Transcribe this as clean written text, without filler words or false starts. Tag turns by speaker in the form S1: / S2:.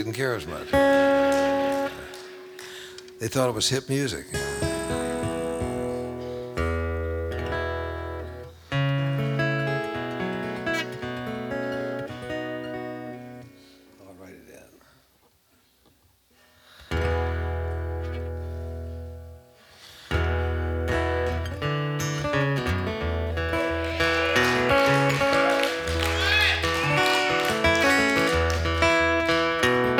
S1: didn't care as much. They thought it was hip music.